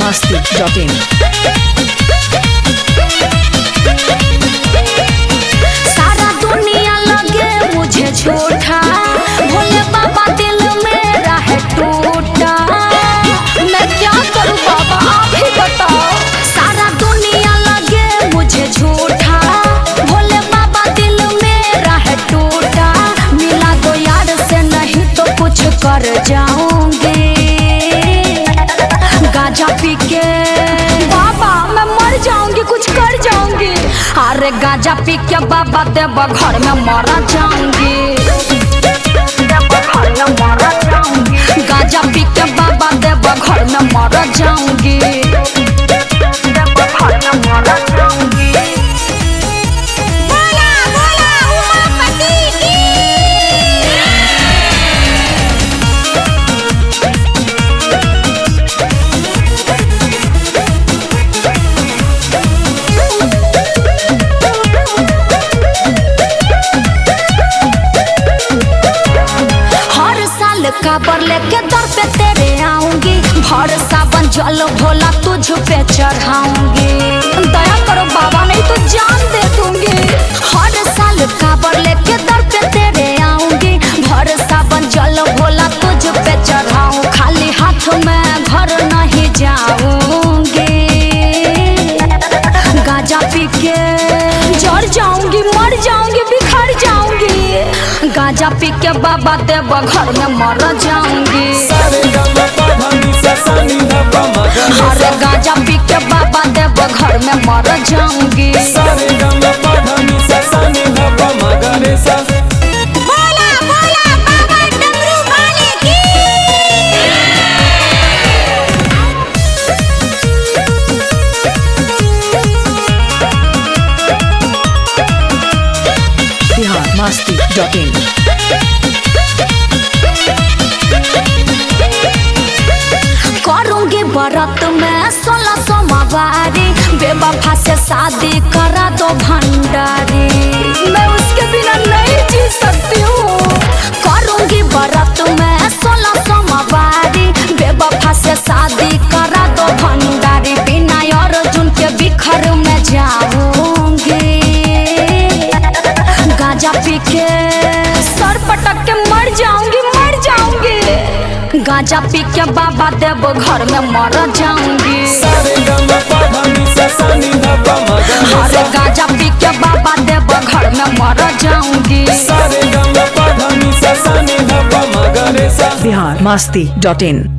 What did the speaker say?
biharmasti.in। सारा दुनिया लगे मुझे झूठा, भोले बाबा दिल मेरा है टूटा। मैं क्या करूं बाबा आप ही बताओ। सारा दुनिया लगे मुझे झूठा, भोले बाबा दिल मेरा है टूटा। मिला दो यार से नहीं तो कुछ कर जाऊंगी। गांजा पी के बाबा मैं मर जाऊंगी, कुछ कर जाऊंगी। अरे गांजा पी के बाबा देव घर में मरा जाऊंगी। गांजा पी के बाबा देव घर में मरा जाऊंगी। बोला बोला उमापति की। हर साल काबर लेके दर पे तेरे आऊंगी। भर सावन जल भोला तुझ पे चढ़ाऊंगी। दया करो बाबा नहीं तो जान दे दूंगी। हर साल काबर लेके दर पे तेरे आऊंगी। भर सावन जल भोला तुझ पे चढ़ाऊं। खाली हाथ में घर नहीं जाऊंगी। गांजा पी के जड़ जाऊंगी, मर जाऊंगी, बिखर जाऊंगी। गांजा पी के बाबा देव घर में मर जाऊंगी। अरे गांजा पी के बाबा देव घर में मर जाऊंगी। बोला बोला बाबा डमरू वाले की। biharmasti.in। करूंगी व्रत में 16 सोमवारी। बेवफा से शादी करा दो भंडारी। मैं उसके बिना नहीं जी सकती हूँ। करूंगी व्रत में 16 सोमवारी। बेवफा से शादी करा दो भंडारी। बिना अर्जुन के बिखर में जाऊंगी। गांजा पी के सर पटक के मर जाऊंगी, मर जाऊंगी। गांजा पी के बाबा देव घर में मर जाऊंगी। अरे गांजा पी के बाबा देव घर में मर जाऊंगी। biharmasti.in।